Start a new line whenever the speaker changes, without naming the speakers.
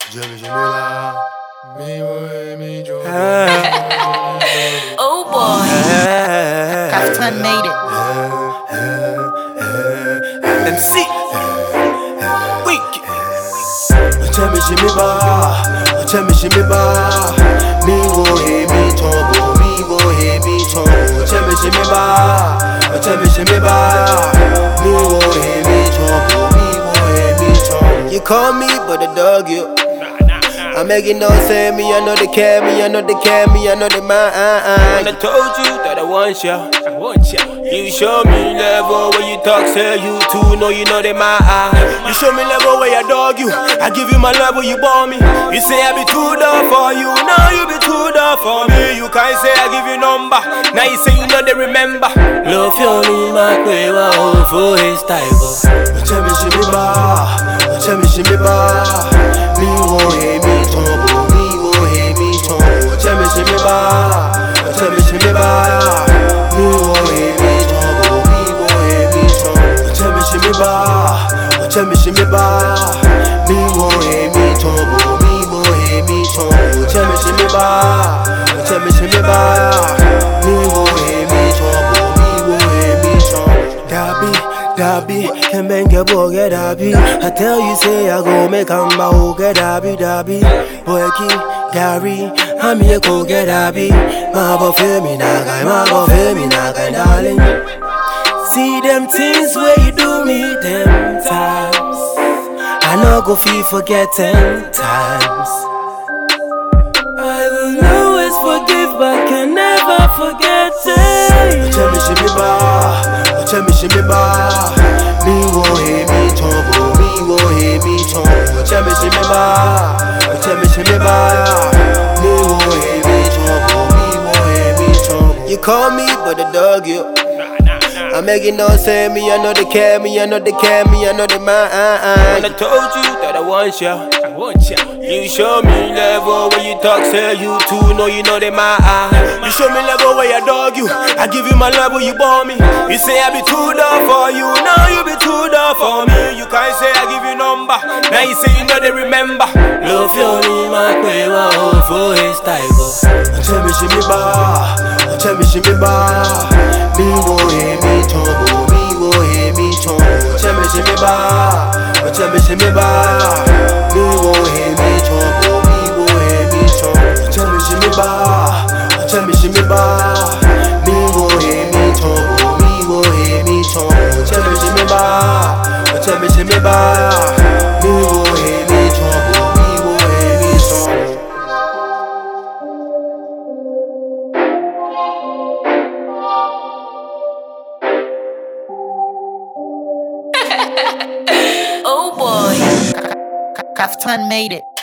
Oh boy, Kaftan made it.
MC Week. Tell me shimmy ba. Me go hear me talk, me go hear me talk. Tell me shimmy ba. Me go hear me talk, me go hear me talk. You call me, but I dog you. I'm making no sense, me I know they care, me I know they care, me I know they mind. I told you that I want ya. You show me level when you talk, say you too know you know they my eye. You show me level where I dog you, I give you my level, you bore me. You say I be too dumb for you, now you be too dumb for me. You can't say I give you number, now you say you know they remember. Love you only my way, wow, for his type of. Tell me shimmy ba, me go hear me talk, me go hear me talk. Tell me shimmy ba, me go hear me talk, me go hear me talk. Tell me shimmy ba, me go hear me talk, me go hear me talk. Tell me shimmy ba, me go hear me talk, me go hear me talk. Dabby, can bang your boy get dabby. I tell you say I go make a ma get dabby. Boy keep Gary, I'm here go get dabby. Ma bo feel me na guy, darling. See them things where you do me them times. I no go feel forget 10 times. I will always forgive but can never forget it. Tell me shimmy ba, me go hear me talk, me go hear me talk. Tell me shimmy ba, me go hear me talk, me go hear me talk. You call me but I dog you. I'm making no sense, me I know they care, me I know they mind. I told you that I want ya. You show me level when you talk, say you too know you know they my eye. You show me level where I dog you, I give you my level, you bore me. You say I be too dumb for you, now you be too dumb for me. You can't say I give you number, now you say you know they remember. Love you only my way, wow, for his type of. Tell me shimmy ba, me go hear me talk, me go hear me talk. Tell me shimmy ba, me go hear me talk, me go hear me talk. Tell me shimmy ba, me go hear me talk, me go hear me talk. Tell me shimmy ba, me go hear me talk, me go hear me talk.
Oh boy, Kaftan made it.